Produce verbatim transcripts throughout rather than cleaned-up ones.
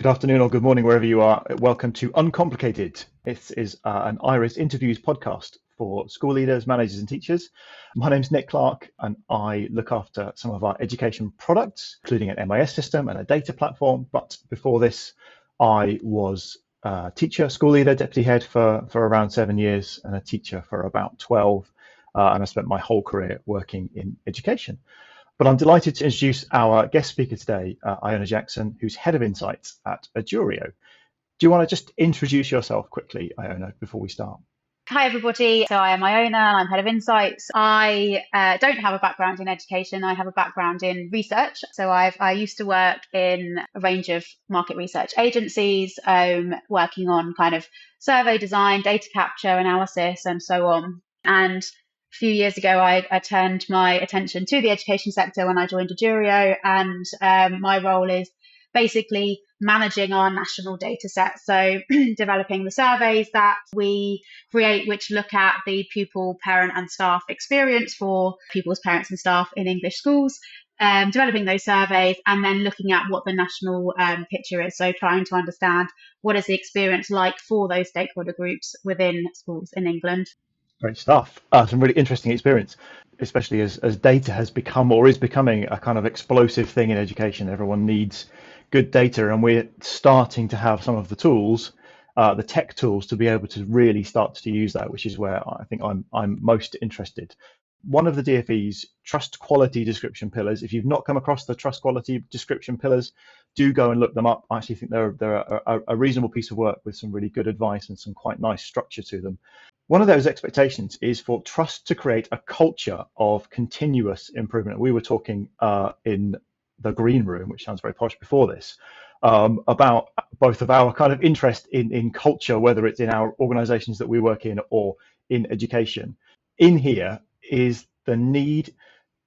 Good afternoon or good morning, wherever you are. Welcome to Uncomplicated. This is uh, an IRIS interviews podcast for school leaders, managers and teachers. My name's Nick Clark and I look after some of our education products, including an M I S system and a data platform. But before this, I was a teacher, school leader, deputy head for, for around seven years and a teacher for about twelve. Uh, and I spent my whole career working in education. But I'm delighted to introduce our guest speaker today, uh, Iona Jackson, who's Head of Insights at Edurio. Do you want to just introduce yourself quickly, Iona, before we start? Hi, everybody. So I am Iona and I'm Head of Insights. I uh, don't have a background in education. I have a background in research. So I've, I used to work in a range of market research agencies, um, working on kind of survey design, data capture, analysis, and so on. And a few years ago, I, I turned my attention to the education sector when I joined Edurio, and um, my role is basically managing our national data set. So developing the surveys that we create, which look at the pupil, parent and staff experience for pupils, parents and staff in English schools, um, developing those surveys and then looking at what the national um, picture is. So trying to understand what is the experience like for those stakeholder groups within schools in England. Great stuff. Uh, some really interesting experience, especially as, as data has become or is becoming a kind of explosive thing in education. Everyone needs good data, and we're starting to have some of the tools, uh, the tech tools, to be able to really start to use that, which is where I think I'm I'm most interested. One of the D F E's trust quality description pillars, if you've not come across the trust quality description pillars, do go and look them up. I actually think they're, they're a, a reasonable piece of work with some really good advice and some quite nice structure to them. One of those expectations is for trust to create a culture of continuous improvement. We were talking uh, in the green room, which sounds very posh before this, um, about both of our kind of interest in, in culture, whether it's in our organizations that we work in or in education. In here is the need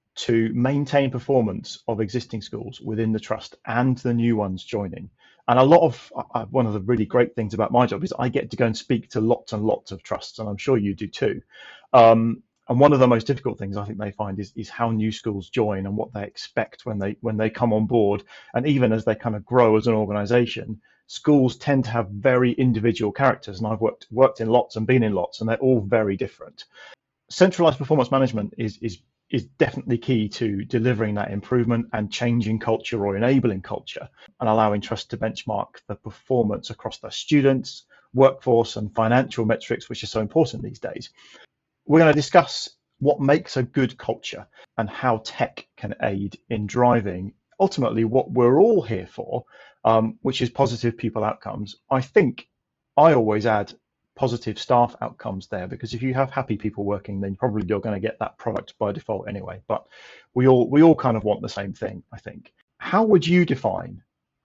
to maintain performance of existing schools within the trust and the new ones joining. And a lot of uh, one of the really great things about my job is I get to go and speak to lots and lots of trusts, and I'm sure you do too. Um, and one of the most difficult things I think they find is, is how new schools join and what they expect when they when they come on board. And even as they kind of grow as an organization, schools tend to have very individual characters. And I've worked worked in lots and been in lots, and they're all very different. Centralized performance management is is is definitely key to delivering that improvement and changing culture or enabling culture and allowing trust to benchmark the performance across the students, workforce and financial metrics, which are so important these days. We're going to discuss what makes a good culture and how tech can aid in driving ultimately what we're all here for, um, which is positive pupil outcomes. I think I always add positive staff outcomes there, because if you have happy people working, then probably you're going to get that product by default anyway. But we all we all kind of want the same thing, I think. How would you define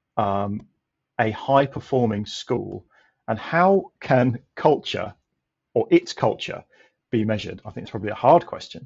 um, a high performing school, and how can culture or its culture be measured? I think it's probably a hard question.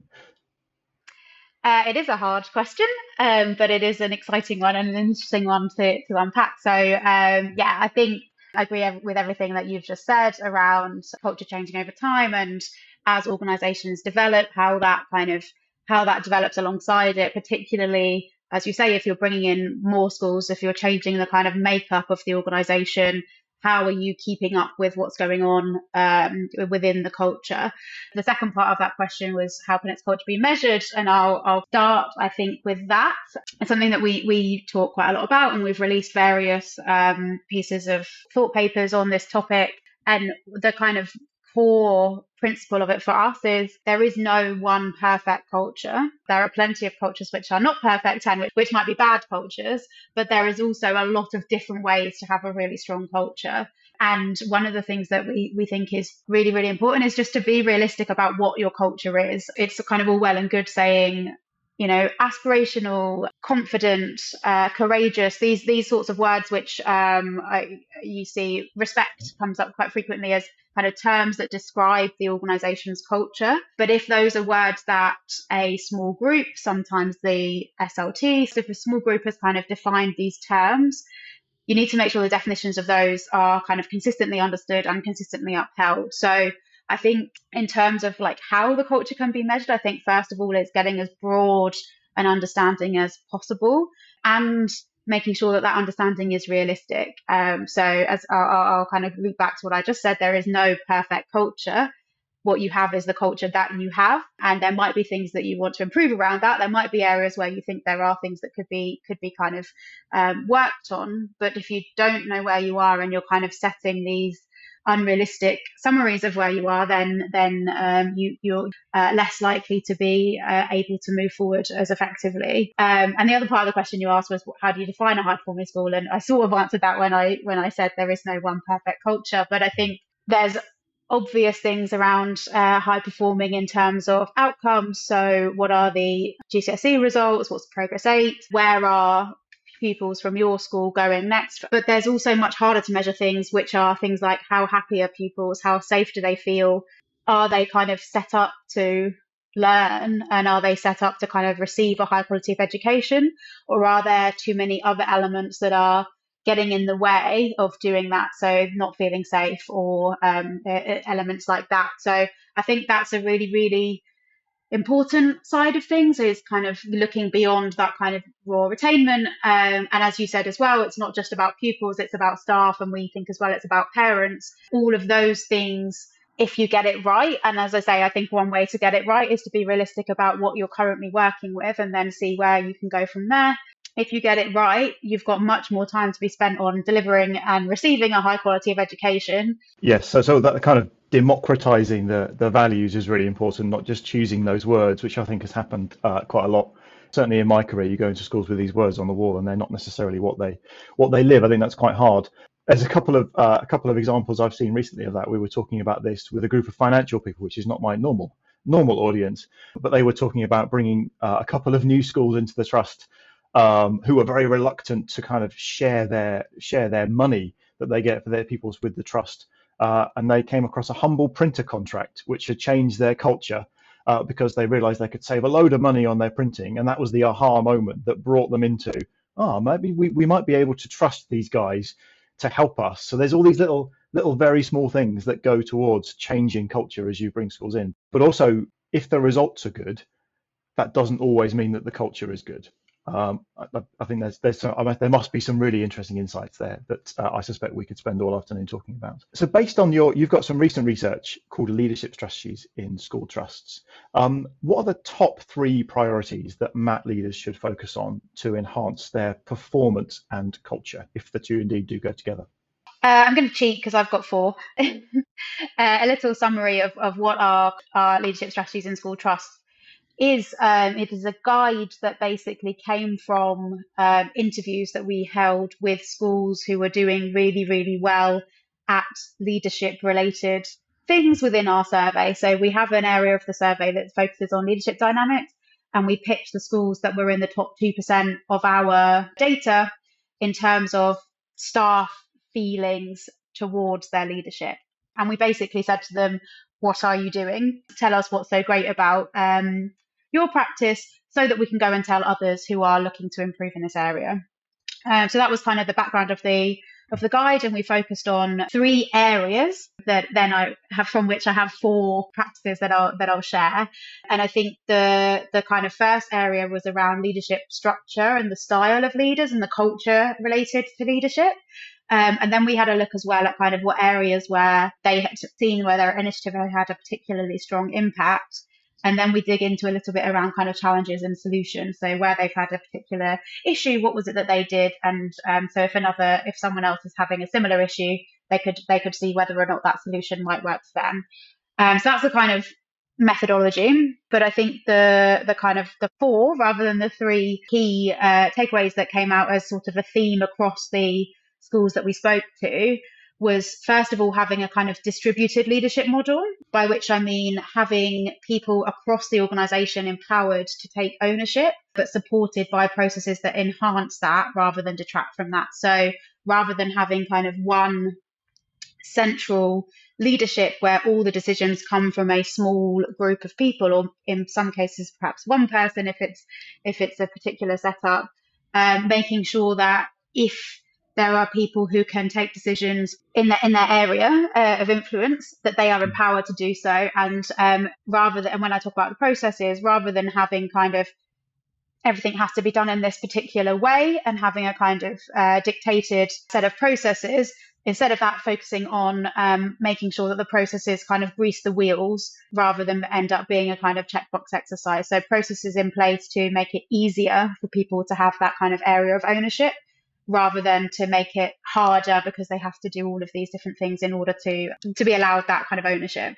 Uh, it is a hard question, um, but it is an exciting one and an interesting one to, to unpack. So um, yeah, I think I agree with everything that you've just said around culture changing over time, and as organizations develop, how that kind of how that develops alongside it, particularly as you say, if you're bringing in more schools, if you're changing the kind of makeup of the organization, how are you keeping up with what's going on um, within the culture? The second part of that question was, how can its culture be measured? And I'll, I'll start, I think, with that. It's something that we, we talk quite a lot about, and we've released various um, pieces of thought papers on this topic. And the kind of core principle of it for us is there is no one perfect culture. There are plenty of cultures which are not perfect and which, which might be bad cultures, but there is also a lot of different ways to have a really strong culture. And one of the things that we, we think is really, really important is just to be realistic about what your culture is. It's kind of all well and good saying, you know, aspirational, confident, uh, courageous, these these sorts of words, which um, I, you see, respect comes up quite frequently as kind of terms that describe the organization's culture. But if those are words that a small group, sometimes the S L T, so if a small group has kind of defined these terms, you need to make sure the definitions of those are kind of consistently understood and consistently upheld. So I think in terms of like how the culture can be measured, I think first of all, it's getting as broad an understanding as possible. And making sure that that understanding is realistic. Um, so as I'll, I'll kind of loop back to what I just said, there is no perfect culture. What you have is the culture that you have, and there might be things that you want to improve around that. There might be areas where you think there are things that could be could be kind of um, worked on. But if you don't know where you are and you're kind of setting these unrealistic summaries of where you are, then then um, you, you're uh, less likely to be uh, able to move forward as effectively. Um, and the other part of the question you asked was, how do you define a high performing school? And I sort of answered that when I when I said there is no one perfect culture, but I think there's obvious things around uh, high performing in terms of outcomes. So what are the G C S E results? What's the progress eight? Where are pupils from your school going next? But there's also much harder to measure things, which are things like how happy are pupils? How safe do they feel? Are they kind of set up to learn, and are they set up to kind of receive a high quality of education? Or are there too many other elements that are getting in the way of doing that, so not feeling safe, or um, elements like that? So I think that's a really, really important side of things, is kind of looking beyond that kind of raw retainment. Um, and as you said as well, it's not just about pupils, it's about staff, and we think as well it's about parents. All of those things, if you get it right, and as I say, I think one way to get it right is to be realistic about what you're currently working with and then see where you can go from there. If you get it right, you've got much more time to be spent on delivering and receiving a high quality of education. Yes, so so that kind of democratizing the the values is really important, not just choosing those words, which I think has happened uh, quite a lot. Certainly in my career, you go into schools with these words on the wall, and they're not necessarily what they what they live. I think that's quite hard. There's a couple of uh, a couple of examples I've seen recently of that. We were talking about this with a group of financial people, which is not my normal normal audience, but they were talking about bringing uh, a couple of new schools into the trust, um, who were very reluctant to kind of share their share their money that they get for their pupils with the trust. Uh, and they came across a humble printer contract, which had changed their culture uh, because they realized they could save a load of money on their printing. And that was the aha moment that brought them into, oh, maybe we, we might be able to trust these guys to help us. So there's all these little, little, very small things that go towards changing culture as you bring schools in. But also, if the results are good, that doesn't always mean that the culture is good. Um, I, I think there's, there's some, I mean, there must be some really interesting insights there that uh, I suspect we could spend all afternoon talking about. So based on your, you've got some recent research called Leadership Strategies in School Trusts. Um, what are the top three priorities that M A T leaders should focus on to enhance their performance and culture, if the two indeed do go together? Uh, I'm going to cheat because I've got four. uh, a little summary of, of what are our leadership strategies in school trusts is. Um, it is a guide that basically came from um, interviews that we held with schools who were doing really, really well at leadership related things within our survey. So we have an area of the survey that focuses on leadership dynamics, and we picked the schools that were in the top two percent of our data in terms of staff feelings towards their leadership. And we basically said to them, what are you doing? Tell us what's so great about um, your practice, so that we can go and tell others who are looking to improve in this area. Um, so that was kind of the background of the of the guide, and we focused on three areas that then I have from which I have four practices that I'll that I'll share. And I think the the kind of first area was around leadership structure and the style of leaders and the culture related to leadership. Um, and then we had a look as well at kind of what areas where they had seen where their initiative had a particularly strong impact. And then we dig into a little bit around kind of challenges and solutions. So where they've had a particular issue, what was it that they did? And um, so if another, if someone else is having a similar issue, they could they could see whether or not that solution might work for them. Um, so that's the kind of methodology. But I think the the kind of the four, rather than the three key uh, takeaways that came out as sort of a theme across the schools that we spoke to, was first of all having a kind of distributed leadership model, by which I mean having people across the organisation empowered to take ownership, but supported by processes that enhance that rather than detract from that. So rather than having kind of one central leadership where all the decisions come from a small group of people, or in some cases perhaps one person if it's if it's a particular setup, um, making sure that if there are people who can take decisions in their in their area uh, of influence, that they are empowered to do so. And um, rather than, and when I talk about the processes, rather than having kind of everything has to be done in this particular way and having a kind of uh, dictated set of processes. Instead of that, focusing on um, making sure that the processes kind of grease the wheels rather than end up being a kind of checkbox exercise. So processes in place to make it easier for people to have that kind of area of ownership rather than to make it harder because they have to do all of these different things in order to, to be allowed that kind of ownership.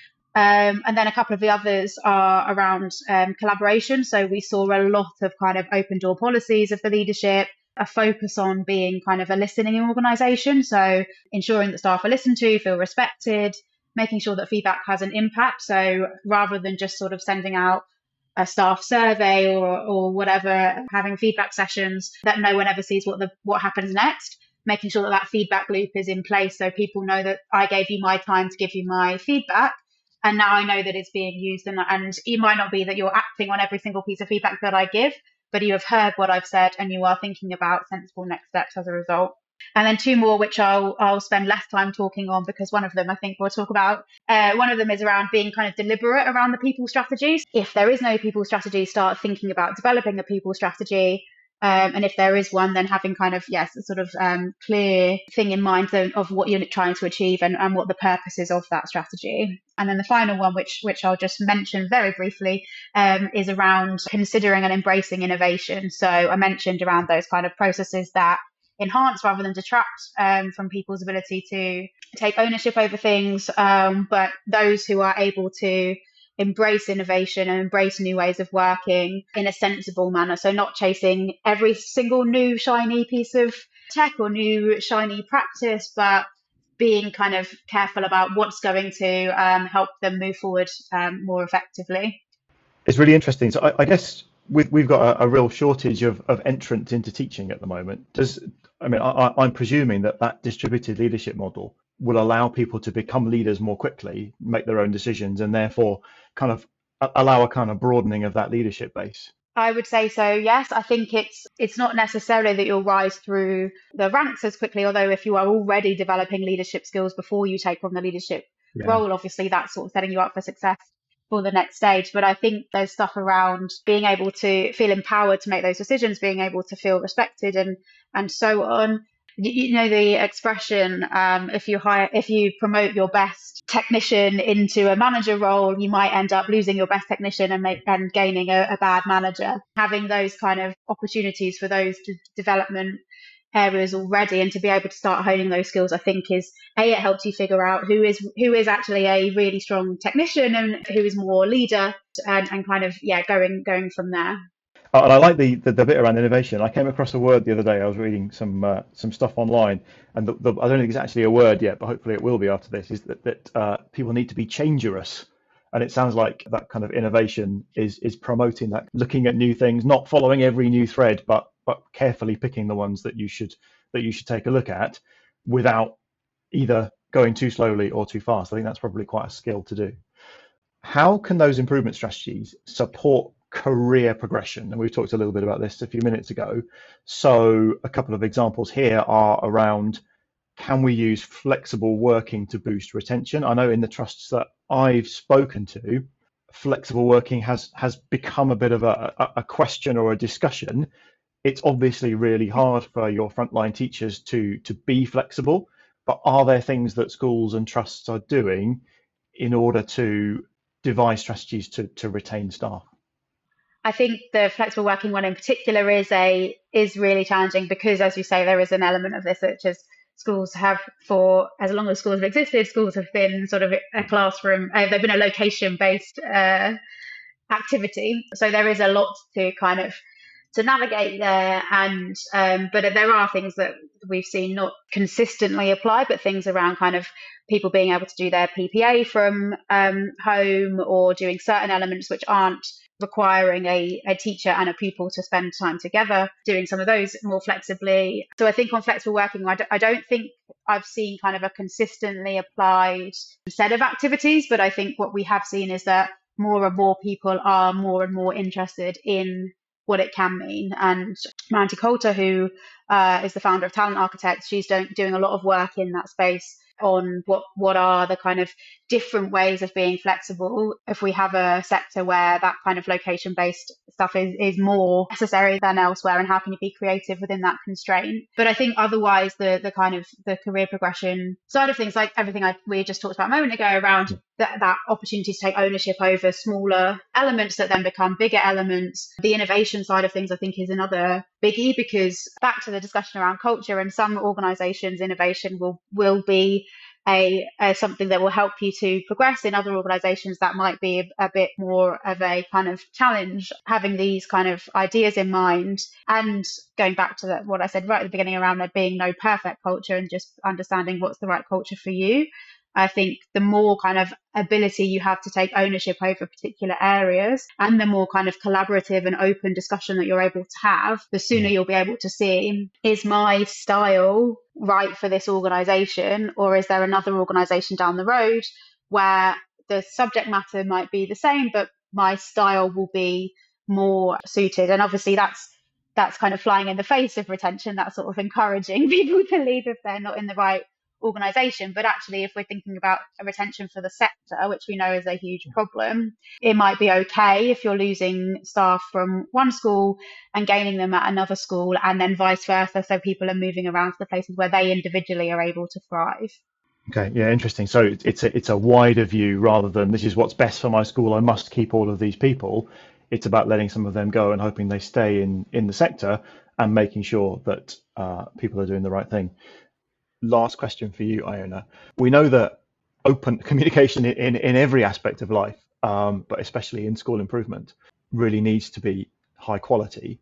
Um, and then a couple of the others are around um, collaboration. So we saw a lot of kind of open door policies of the leadership, a focus on being kind of a listening organisation. So ensuring that staff are listened to, feel respected, making sure that feedback has an impact. So rather than just sort of sending out a staff survey or, or whatever, having feedback sessions that no one ever sees what the what happens next, making sure that that feedback loop is in place so people know that I gave you my time to give you my feedback. And now I know that it's being used, and, and it might not be that you're acting on every single piece of feedback that I give, but you have heard what I've said and you are thinking about sensible next steps as a result. And then two more, which I'll I'll spend less time talking on because one of them I think we'll talk about. Uh, one of them is around being kind of deliberate around the people strategies. If there is no people strategy, start thinking about developing a people strategy. Um, and if there is one, then having kind of, yes, a sort of um, clear thing in mind of what you're trying to achieve and, and what the purpose is of that strategy. And then the final one, which which I'll just mention very briefly, um, is around considering and embracing innovation. So I mentioned around those kind of processes that enhance rather than detract um, from people's ability to take ownership over things, um, but those who are able to embrace innovation and embrace new ways of working in a sensible manner. So not chasing every single new shiny piece of tech or new shiny practice, but being kind of careful about what's going to um, help them move forward um, more effectively. It's really interesting. So I, I guess we've, we've got a, a real shortage of, of entrants into teaching at the moment. Does I mean, I, I'm presuming that that distributed leadership model will allow people to become leaders more quickly, make their own decisions, and therefore kind of allow a kind of broadening of that leadership base. I would say so, yes. I think it's it's not necessarily that you'll rise through the ranks as quickly, although if you are already developing leadership skills before you take on the leadership yeah. role, obviously that's sort of setting you up for success for the next stage. But I think there's stuff around being able to feel empowered to make those decisions, being able to feel respected and and so on. You, you know the expression, um, if you hire, if you promote your best technician into a manager role, you might end up losing your best technician and make and gaining a, a bad manager. Having those kind of opportunities for those d- development areas already, and to be able to start honing those skills, I think is a it helps you figure out who is who is actually a really strong technician and who is more leader, and, and kind of yeah going going from there. Oh, and I like the, the the bit around innovation. I came across a word the other day. I was reading some uh, some stuff online, and the, the, I don't think it's actually a word yet, but hopefully it will be after this. Is that that uh, people need to be changerous, and it sounds like that kind of innovation is is promoting that, looking at new things, not following every new thread, but but carefully picking the ones that you should that you should take a look at, without either going too slowly or too fast. I think that's probably quite a skill to do. How can those improvement strategies support career progression? And we've talked a little bit about this a few minutes ago. So a couple of examples here are around, can we use flexible working to boost retention? I know in the trusts that I've spoken to, flexible working has has become a bit of a, a question or a discussion. It's obviously really hard for your frontline teachers to to be flexible, but are there things that schools and trusts are doing in order to devise strategies to to retain staff? I think the flexible working one in particular is a is really challenging because, as you say, there is an element of this which is schools have, for as long as schools have existed, schools have been sort of a classroom, uh, they've been a location-based uh, activity. So there is a lot to kind of to navigate there, and um, but there are things that we've seen not consistently apply, but things around kind of people being able to do their P P A from um, home, or doing certain elements which aren't requiring a, a teacher and a pupil to spend time together, doing some of those more flexibly. So I think on flexible working, I, d- I don't think I've seen kind of a consistently applied set of activities, but I think what we have seen is that more and more people are more and more interested in what it can mean. And Mandy Coulter, who uh, is the founder of Talent Architects, she's doing, doing a lot of work in that space on what, what are the kind of different ways of being flexible if we have a sector where that kind of location based stuff is, is more necessary than elsewhere, and how can you be creative within that constraint. But I think otherwise the the kind of the career progression side of things, like everything I, we just talked about a moment ago around that, that opportunity to take ownership over smaller elements that then become bigger elements. The innovation side of things I think is another biggie, because back to the discussion around culture, and some organizations innovation will will be A, a something that will help you to progress. In other organizations that might be a, a bit more of a kind of challenge. Having these kind of ideas in mind, and going back to that, what I said right at the beginning around there being no perfect culture, and just understanding what's the right culture for you. I think the more kind of ability you have to take ownership over particular areas, and the more kind of collaborative and open discussion that you're able to have, the sooner you'll be able to see, is my style right for this organization, or is there another organization down the road where the subject matter might be the same, but my style will be more suited. And obviously that's that's kind of flying in the face of retention. That's sort of encouraging people to leave if they're not in the right organization. But actually, if we're thinking about a retention for the sector, which we know is a huge problem, it might be okay if you're losing staff from one school and gaining them at another school, and then vice versa, so people are moving around to the places where they individually are able to thrive. Okay, yeah, interesting. So it's a it's a wider view rather than this is what's best for my school, I must keep all of these people. It's about letting some of them go and hoping they stay in in the sector, and making sure that uh, people are doing the right thing. Last question for you, Iona. We know that open communication in, in every aspect of life, um, but especially in school improvement, really needs to be high quality.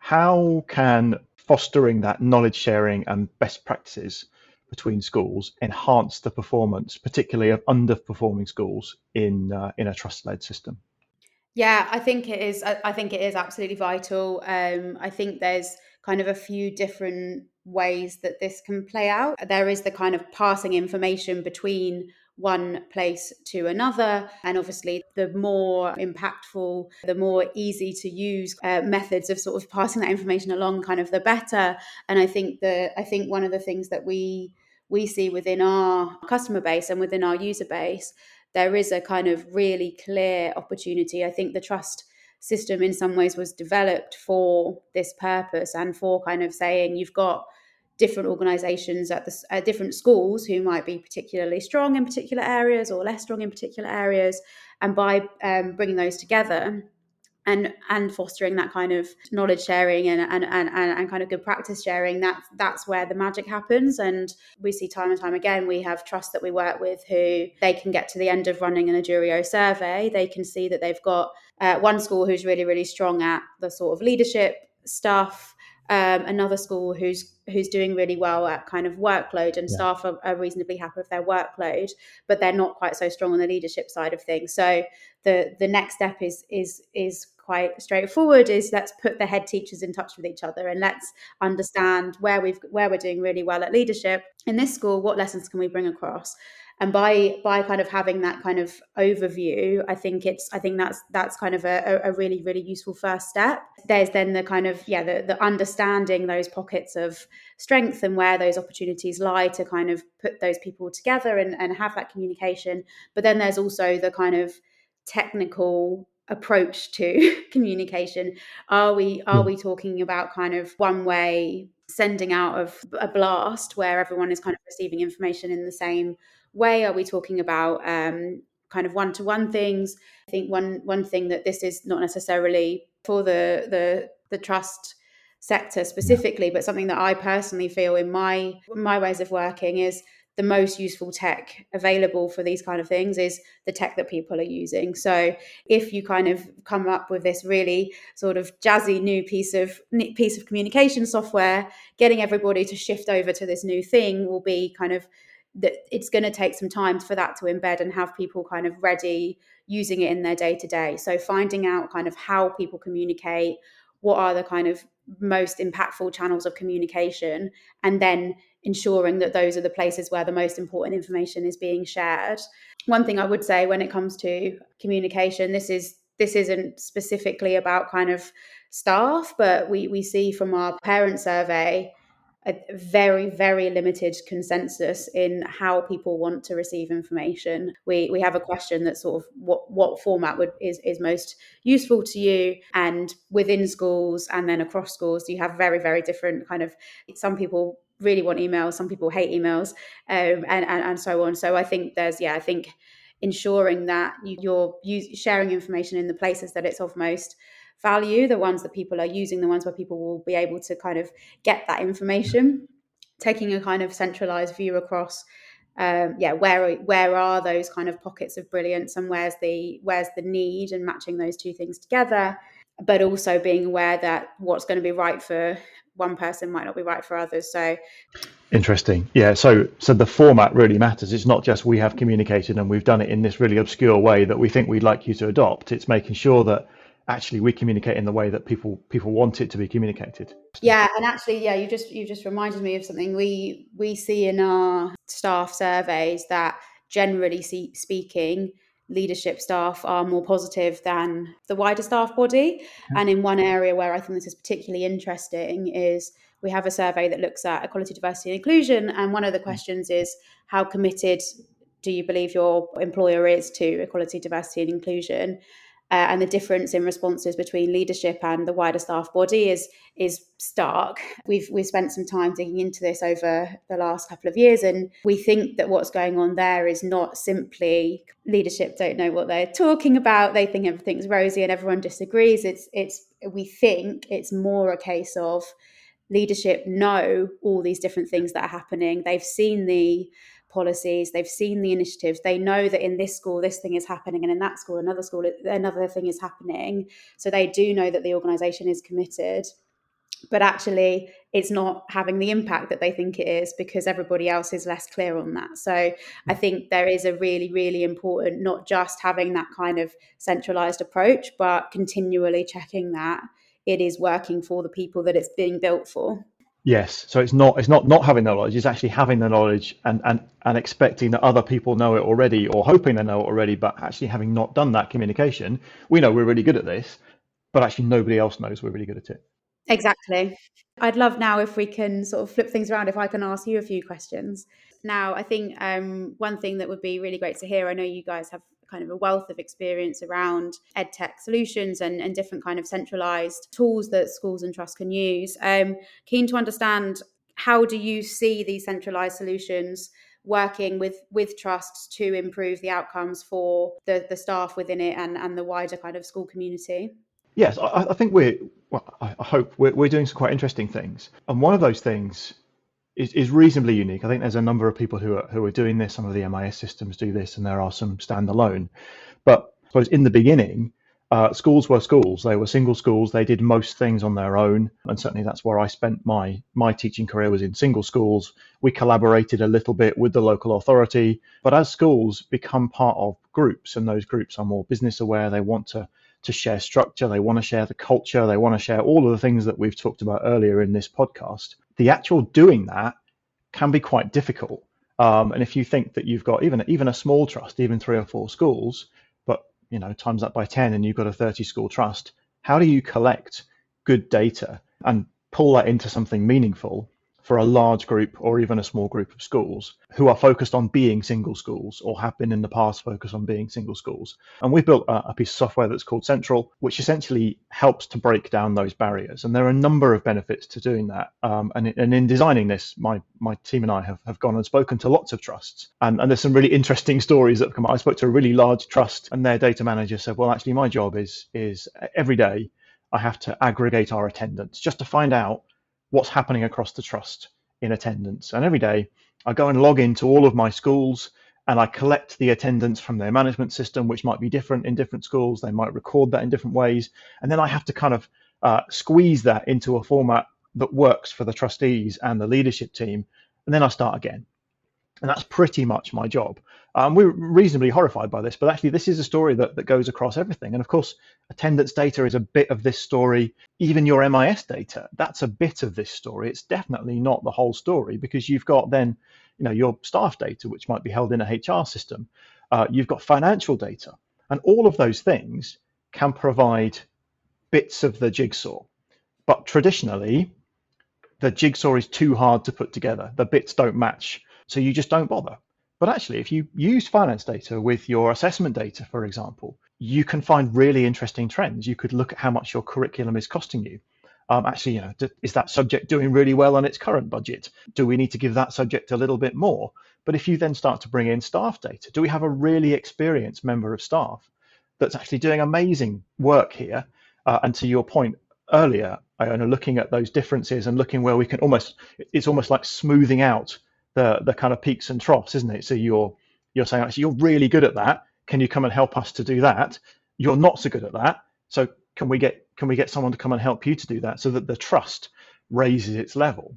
How can fostering that knowledge sharing and best practices between schools enhance the performance, particularly of underperforming schools in uh, in a trust-led system? Yeah, I think it is. I think it is absolutely vital. Um, I think there's kind of a few different ways that this can play out. There is the kind of passing information between one place to another, and obviously the more impactful, the more easy to use uh, methods of sort of passing that information along, kind of the better. And I think the I think one of the things that we we see within our customer base and within our user base, there is a kind of really clear opportunity. I think the trust system in some ways was developed for this purpose, and for kind of saying you've got different organizations at the at different schools who might be particularly strong in particular areas or less strong in particular areas, and by um, bringing those together and and fostering that kind of knowledge sharing and and, and and kind of good practice sharing, that that's where the magic happens. And we see time and time again, we have trusts that we work with who they can get to the end of running an Adurio survey, they can see that they've got uh, one school who's really really strong at the sort of leadership stuff, um, another school who's who's doing really well at kind of workload, and yeah. staff are, are reasonably happy with their workload, but they're not quite so strong on the leadership side of things. So the the next step is is is quite straightforward, is let's put the head teachers in touch with each other, and let's understand where we've where we're doing really well at leadership in this school, what lessons can we bring across. And by by kind of having that kind of overview, I think it's I think that's that's kind of a, a really really useful first step. There's then the kind of yeah the, the understanding those pockets of strength and where those opportunities lie to kind of put those people together and, and have that communication. But then there's also the kind of technical approach to communication. Are we are we talking about kind of one way sending out of a blast where everyone is kind of receiving information in the same way? Are we talking about um, kind of one-to-one things? I think one one thing that this is not necessarily for the the the trust sector specifically, but something that I personally feel in my my ways of working is the most useful tech available for these kind of things is the tech that people are using. So if you kind of come up with this really sort of jazzy new piece of piece of communication software, getting everybody to shift over to this new thing will be kind of that it's going to take some time for that to embed and have people kind of ready using it in their day to day. So finding out kind of how people communicate, what are the kind of most impactful channels of communication, and then ensuring that those are the places where the most important information is being shared. One thing I would say when it comes to communication, this is this isn't specifically about kind of staff, but we we see from our parent survey a very, very limited consensus in how people want to receive information. We we have a question that sort of what what format would is, is most useful to you, and within schools and then across schools, you have very, very different kind of, some people really want emails, some people hate emails, um, and, and, and so on. So I think there's, yeah, I think ensuring that you, you're use, sharing information in the places that it's of most value, the ones that people are using, the ones where people will be able to kind of get that information, taking a kind of centralized view across, um, yeah, where where are those kind of pockets of brilliance, and where's the where's the need, and matching those two things together, but also being aware that what's going to be right for one person might not be right for others. So interesting. Yeah. So so the format really matters. It's not just we have communicated and we've done it in this really obscure way that we think we'd like you to adopt. It's making sure that actually we communicate in the way that people people want it to be communicated. Yeah, and actually, yeah, you just you just reminded me of something we we see in our staff surveys, that generally see, speaking, leadership staff are more positive than the wider staff body. Yeah. And in one area where I think this is particularly interesting is we have a survey that looks at equality, diversity, and inclusion, and one of the questions is, how committed do you believe your employer is to equality, diversity, and inclusion? Uh, and the difference in responses between leadership and the wider staff body is is stark. We've we've spent some time digging into this over the last couple of years, and we think that what's going on there is not simply leadership don't know what they're talking about, they think everything's rosy and everyone disagrees. It's it's we think it's more a case of leadership know all these different things that are happening. They've seen the policies, they've seen the initiatives, they know that in this school this thing is happening, and in that school another school another thing is happening. So they do know that the organisation is committed, but actually it's not having the impact that they think it is because everybody else is less clear on that. So I think there is a really, really important, not just having that kind of centralised approach, but continually checking that it is working for the people that it's being built for. Yes, so it's not it's not not having the knowledge, it's actually having the knowledge and, and, and expecting that other people know it already, or hoping they know it already, but actually having not done that communication. We know we're really good at this, but actually nobody else knows we're really good at it. Exactly. I'd love now if we can sort of flip things around, if I can ask you a few questions. Now, I think um, one thing that would be really great to hear, I know you guys have kind of a wealth of experience around edtech solutions and, and different kind of centralized tools that schools and trusts can use. Um, keen to understand, how do you see these centralized solutions working with, with trusts to improve the outcomes for the, the staff within it and, and the wider kind of school community? Yes, I, I think we're, well, I hope we're, we're doing some quite interesting things. And one of those things is, is reasonably unique. I think there's a number of people who are, who are doing this. Some of the M I S systems do this, and there are some standalone. But I suppose in the beginning, uh, schools were schools. They were single schools. They did most things on their own. And certainly that's where I spent my, my teaching career, was in single schools. We collaborated a little bit with the local authority. But as schools become part of groups, and those groups are more business aware, they want to to share structure, they want to share the culture, they want to share all of the things that we've talked about earlier in this podcast. The actual doing that can be quite difficult. Um, and if you think that you've got even even a small trust, even three or four schools, but you know, times that by ten and you've got a thirty school trust, how do you collect good data and pull that into something meaningful for a large group or even a small group of schools who are focused on being single schools, or have been in the past focused on being single schools? And we've built a, a piece of software that's called Central, which essentially helps to break down those barriers. And there are a number of benefits to doing that. Um, and, and in designing this, my my team and I have, have gone and spoken to lots of trusts. And, and there's some really interesting stories that have come out. I spoke to a really large trust, and their data manager said, well, actually, my job is is every day I have to aggregate our attendance just to find out what's happening across the trust in attendance. And every day I go and log into all of my schools and I collect the attendance from their management system, which might be different in different schools. They might record that in different ways. And then I have to kind of uh, squeeze that into a format that works for the trustees and the leadership team. And then I start again. And that's pretty much my job. Um, we're reasonably horrified by this, but actually this is a story that, that goes across everything. And of course, attendance data is a bit of this story. Even your M I S data, that's a bit of this story. It's definitely not the whole story, because you've got then, you know, your staff data, which might be held in a H R system. Uh, you've got financial data, and all of those things can provide bits of the jigsaw. But traditionally, the jigsaw is too hard to put together. The bits don't match. So you just don't bother. But actually, if you use finance data with your assessment data, for example, you can find really interesting trends. You could look at how much your curriculum is costing you. Um, actually, you know, is that subject doing really well on its current budget? Do we need to give that subject a little bit more? But if you then start to bring in staff data, do we have a really experienced member of staff that's actually doing amazing work here? Uh, and to your point earlier, I know, looking at those differences and looking where we can almost, it's almost like smoothing out the the kind of peaks and troughs, isn't it? So you're you're saying, actually, you're really good at that. Can you come and help us to do that? You're not so good at that. So can we get can we get someone to come and help you to do that, so that the trust raises its level?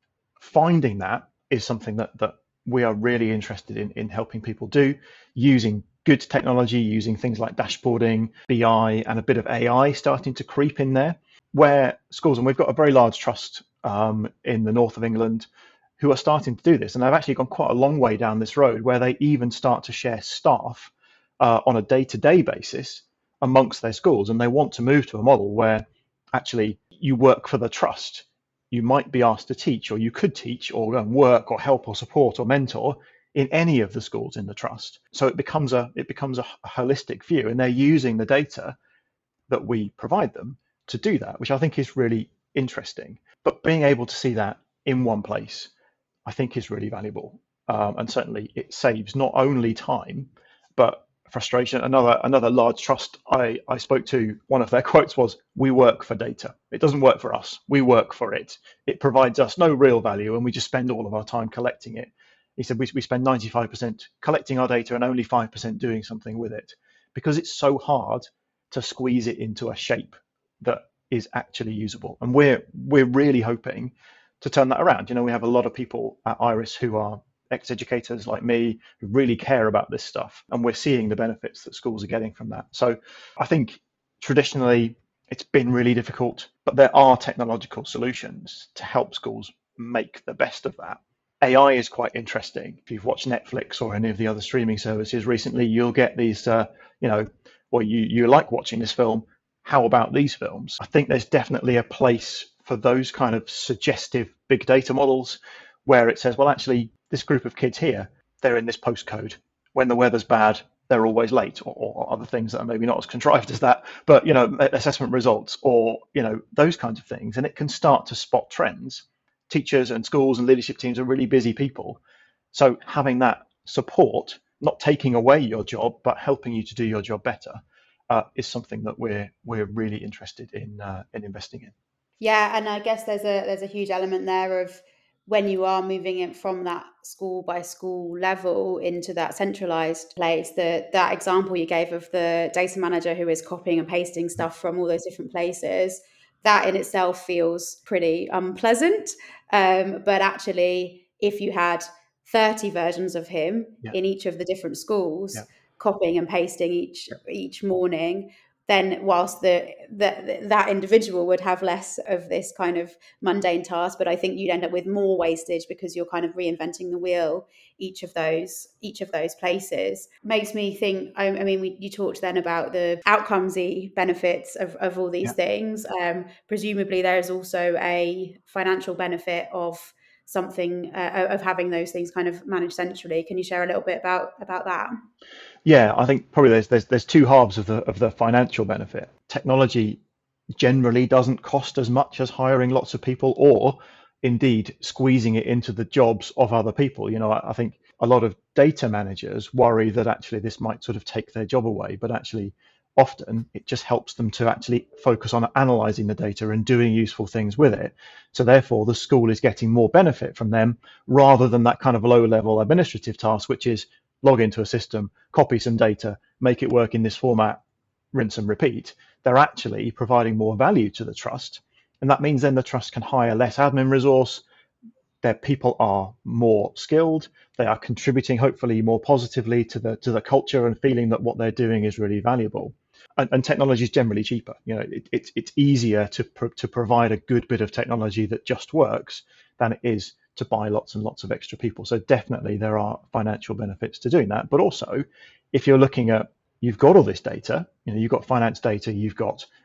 Finding that is something that that we are really interested in in helping people do, using good technology, using things like dashboarding, B I, and a bit of A I starting to creep in there, where schools, and we've got a very large trust um, in the north of England who are starting to do this, and they've actually gone quite a long way down this road, where they even start to share staff uh, on a day-to-day basis amongst their schools, and they want to move to a model where actually you work for the trust. You might be asked to teach, or you could teach, or go and work, or help, or support, or mentor in any of the schools in the trust. So it becomes a it becomes a holistic view, and they're using the data that we provide them to do that, which I think is really interesting. But being able to see that in one place, I think, is really valuable, um, and certainly it saves not only time but frustration. Another another large trust I, I spoke to, one of their quotes was, "We work for data. It doesn't work for us. We work for it. It provides us no real value, and we just spend all of our time collecting it." He said, we, we spend ninety-five percent collecting our data and only five percent doing something with it, because it's so hard to squeeze it into a shape that is actually usable. And we're we're really hoping to turn that around. You know, we have a lot of people at IRIS who are ex-educators like me, who really care about this stuff, and we're seeing the benefits that schools are getting from that. So I think traditionally it's been really difficult, but there are technological solutions to help schools make the best of that. A I is quite interesting. If you've watched Netflix or any of the other streaming services recently, you'll get these, uh, you know, well, you, you like watching this film, how about these films? I think there's definitely a place for those kind of suggestive big data models, where it says, well, actually, this group of kids here, they're in this postcode. When the weather's bad, they're always late, or, or other things that are maybe not as contrived as that, but, you know, assessment results, or, you know, those kinds of things. And it can start to spot trends. Teachers and schools and leadership teams are really busy people. So having that support, not taking away your job, but helping you to do your job better, uh, is something that we're we're really interested in uh, in investing in. Yeah, and I guess there's a there's a huge element there of when you are moving it from that school by school level into that centralized place. The that example you gave of the data manager who is copying and pasting stuff from all those different places, that in itself feels pretty unpleasant. Um, but actually, if you had thirty versions of him yeah. in each of the different schools, yeah. copying and pasting each yeah. each morning, then whilst the, the that individual would have less of this kind of mundane task, but I think you'd end up with more wastage because you're kind of reinventing the wheel each of those each of those places. Makes me think, I, I mean, we, you talked then about the outcomesy benefits of, of all these yeah. things. Um, presumably there is also a financial benefit of something, uh, of having those things kind of managed centrally. Can you share a little bit about about that? Yeah, I think probably there's there's there's two halves of the of the financial benefit. Technology generally doesn't cost as much as hiring lots of people, or indeed squeezing it into the jobs of other people. You know, I, I think a lot of data managers worry that actually this might sort of take their job away, but actually often it just helps them to actually focus on analyzing the data and doing useful things with it. So therefore the school is getting more benefit from them, rather than that kind of low level administrative task, which is log into a system, copy some data, make it work in this format, rinse and repeat. They're actually providing more value to the trust. And that means then the trust can hire less admin resource. Their people are more skilled. They are contributing hopefully more positively to the to the culture and feeling that what they're doing is really valuable. And, and technology is generally cheaper. You know, it, it, it's easier to pro, to provide a good bit of technology that just works than it is to buy lots and lots of extra people. So definitely there are financial benefits to doing that. But also, if you're looking at, you've got all this data, you know, you've got finance data, you've got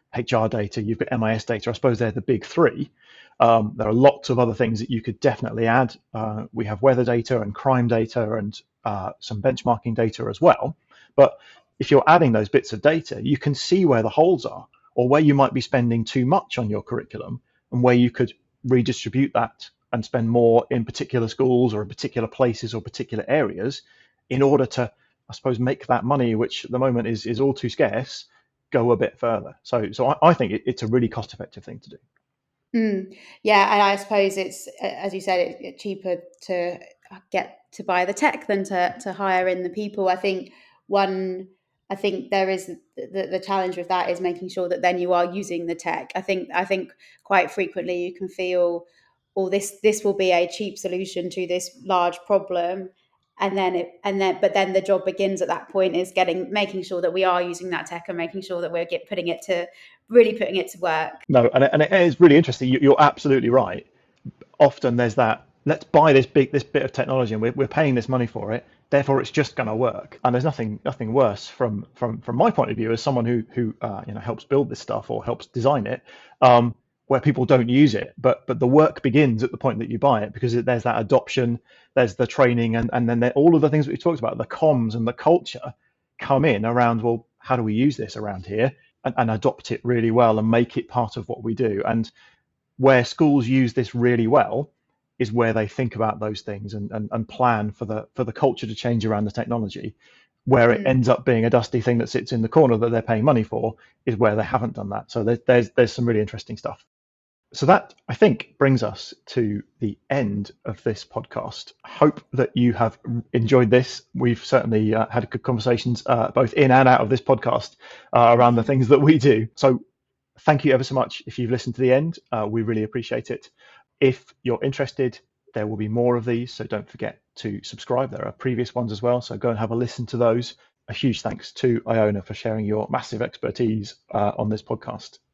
H R data, you've got M I S data. I suppose they're the big three. Um, there are lots of other things that you could definitely add. Uh, we have weather data and crime data and uh, some benchmarking data as well. But if you're adding those bits of data, you can see where the holes are, or where you might be spending too much on your curriculum, and where you could redistribute that and spend more in particular schools or in particular places or particular areas in order to, I suppose, make that money, which at the moment is, is all too scarce, go a bit further. So so I, I think it, it's a really cost-effective thing to do. Mm, yeah, and I suppose it's, as you said, it's it cheaper to get to buy the tech than to to hire in the people. I think one, I think there is the, the challenge with that is making sure that then you are using the tech. I think I think quite frequently you can feel, oh, this this will be a cheap solution to this large problem, and then it and then but then the job begins at that point is getting making sure that we are using that tech and making sure that we're get, putting it to really putting it to work. No, and, and it is really interesting. You, you're absolutely right. Often there's that, let's buy this big this bit of technology and we're, we're paying this money for it, therefore it's just going to work. And there's nothing nothing worse from from from my point of view as someone who who uh, you know helps build this stuff or helps design it, um, where people don't use it, but but the work begins at the point that you buy it, because there's that adoption, there's the training, and and then all of the things that we talked about, the comms and the culture come in around, well, how do we use this around here? And, and adopt it really well and make it part of what we do. And where schools use this really well is where they think about those things and, and, and plan for the for the culture to change around the technology. Where it mm. ends up being a dusty thing that sits in the corner that they're paying money for is where they haven't done that. So there's there's, there's some really interesting stuff. So that, I think, brings us to the end of this podcast. I hope that you have enjoyed this. We've certainly uh, had good conversations, uh, both in and out of this podcast, uh, around the things that we do. So thank you ever so much if you've listened to the end. Uh, we really appreciate it. If you're interested, there will be more of these, so don't forget to subscribe. There are previous ones as well, so go and have a listen to those. A huge thanks to Iona for sharing your massive expertise uh, on this podcast.